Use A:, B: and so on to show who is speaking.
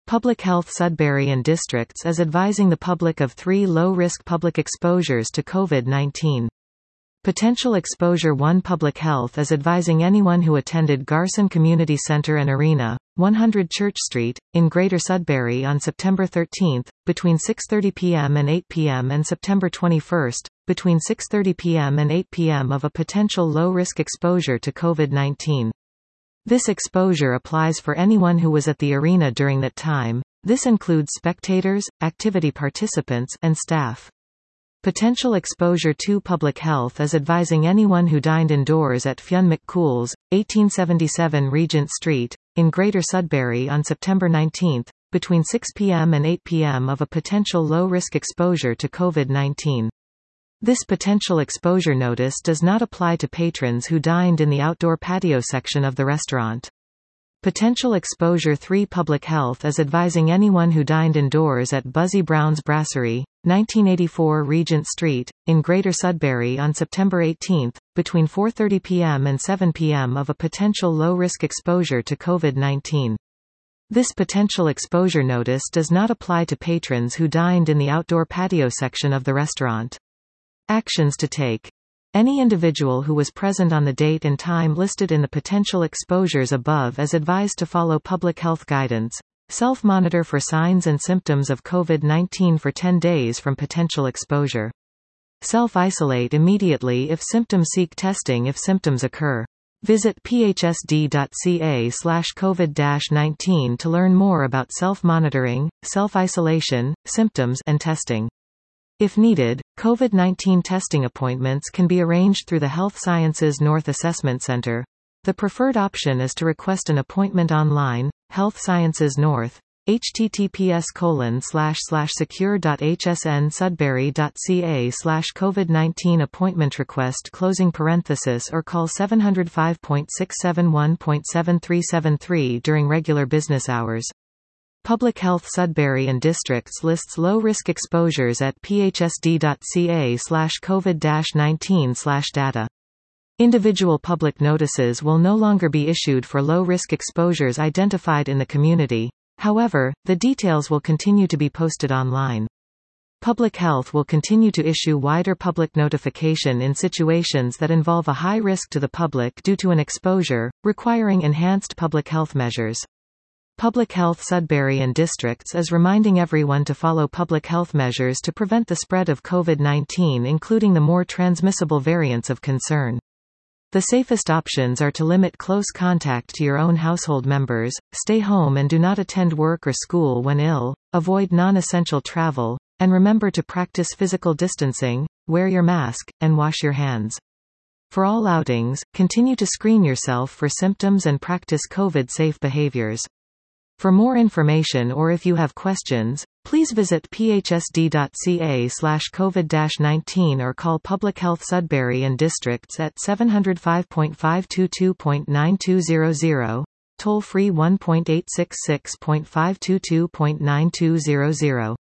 A: Public Health Sudbury and Districts is advising the public of 3 low-risk public exposures to COVID-19. Potential exposure 1. Public Health is advising anyone who attended Garson Community Center and Arena, 100 Church Street, in Greater Sudbury on September 13, between 6:30 p.m. and 8 p.m. and September 21, between 6:30 p.m. and 8 p.m. of a potential low-risk exposure to COVID-19. This exposure applies for anyone who was at the arena during that time. This includes spectators, activity participants, and staff. Potential exposure 2. Public Health is advising anyone who dined indoors at Fionn McCool's, 1877 Regent Street, in Greater Sudbury on September 19, between 6 p.m. and 8 p.m. of a potential low-risk exposure to COVID-19. This potential exposure notice does not apply to patrons who dined in the outdoor patio section of the restaurant. Potential exposure 3. Public Health is advising anyone who dined indoors at Buzzy Brown's Brasserie, 1984 Regent Street, in Greater Sudbury on September 18, between 4:30 p.m. and 7 p.m. of a potential low-risk exposure to COVID-19. This potential exposure notice does not apply to patrons who dined in the outdoor patio section of the restaurant. Actions to take. Any individual who was present on the date and time listed in the potential exposures above is advised to follow public health guidance. Self-monitor for signs and symptoms of COVID-19 for 10 days from potential exposure. Self-isolate immediately if symptoms. Seek testing if symptoms occur. Visit phsd.ca/COVID-19 to learn more about self-monitoring, self-isolation, symptoms, and testing. If needed, COVID-19 testing appointments can be arranged through the Health Sciences North Assessment Center. The preferred option is to request an appointment online. Health Sciences North, https://secure.hsnsudbury.ca/COVID-19 appointment request or call 705.671.7373 during regular business hours. Public Health Sudbury and Districts lists low-risk exposures at phsd.ca/COVID-19/data. Individual public notices will no longer be issued for low-risk exposures identified in the community. However, the details will continue to be posted online. Public Health will continue to issue wider public notification in situations that involve a high risk to the public due to an exposure, requiring enhanced public health measures. Public Health Sudbury and Districts is reminding everyone to follow public health measures to prevent the spread of COVID-19, including the more transmissible variants of concern. The safest options are to limit close contact to your own household members, stay home and do not attend work or school when ill, avoid non-essential travel, and remember to practice physical distancing, wear your mask, and wash your hands. For all outings, continue to screen yourself for symptoms and practice COVID-safe behaviors. For more information or if you have questions, please visit phsd.ca/COVID-19 or call Public Health Sudbury and Districts at 705.522.9200, toll free 1.866.522.9200.